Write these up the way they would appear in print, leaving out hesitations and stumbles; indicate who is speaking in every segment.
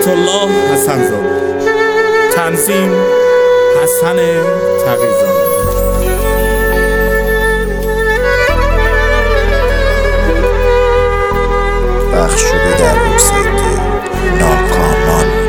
Speaker 1: الله حسن‌زاده. تنظیم حسن تقی‌زاده.
Speaker 2: پخش شده در وبسایت ناکامان.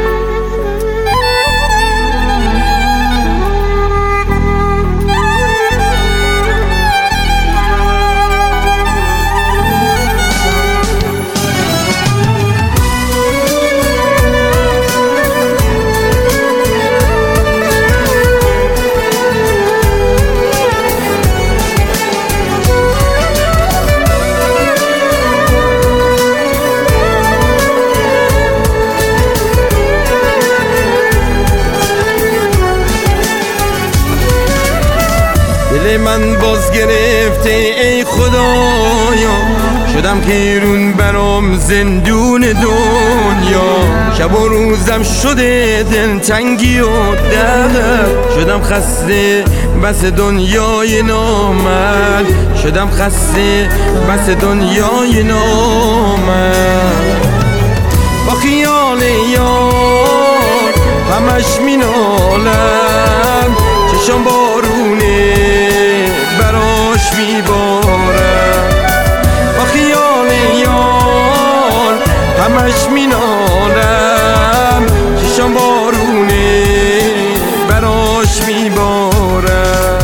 Speaker 3: دل من باز گرفته ای خدایا، شدم خیرون برام زندون دنیا. شب و روزم شده دلتنگی و درد، شدم خسته بس دنیای نامرد، شدم خسته بس دنیای نامرد. با خیال یار همش مینالم، چشم بارونه براش میبارم. با خیال یار همش مینالم، چشم بارونه براش میبارم.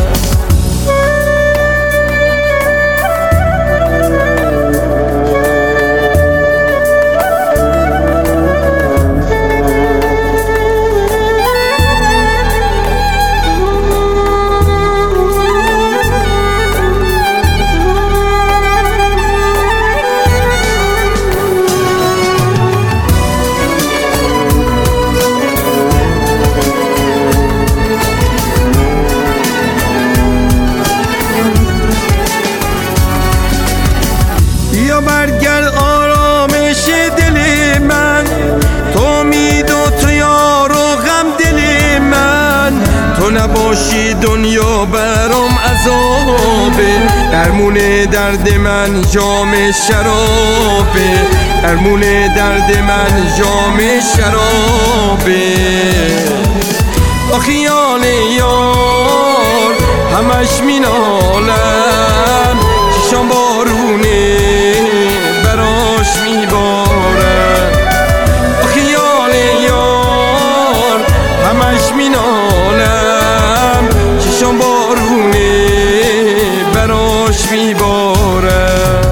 Speaker 3: برگرد آرامش دل من، تو امید و تو یار و غم دل من. تو نباشی دنیا برام عذابه، درمون درد من جام شرابه، درمون درد من جام شرابه. با خیال یار همش مینالم، چشم بارونه براش میبارم. با خیال یار همش مینالم، چشم بارونه براش میبارم.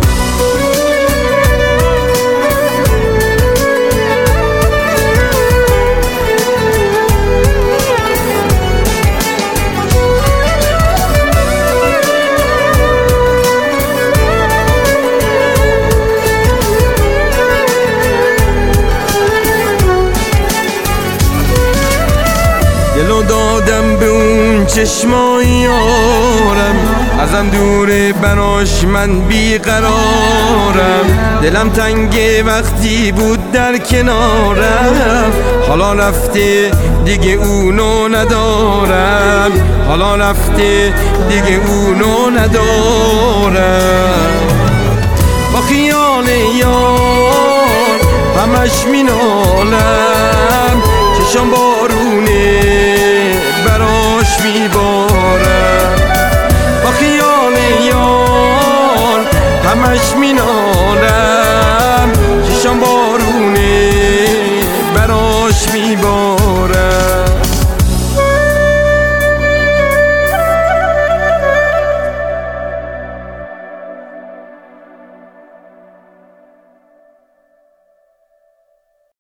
Speaker 3: دلو دادم به اون چشمای یارم، ازم دوره براش من بیقرارم. دلم تنگه وقتی بود در کنارم، حالا رفته دیگه اونو ندارم، حالا رفته دیگه اونو ندارم. با خیال یار همش مینالم، چشم بارونه براش میبارم. با خیال یار همش مینالم، چشم بارونه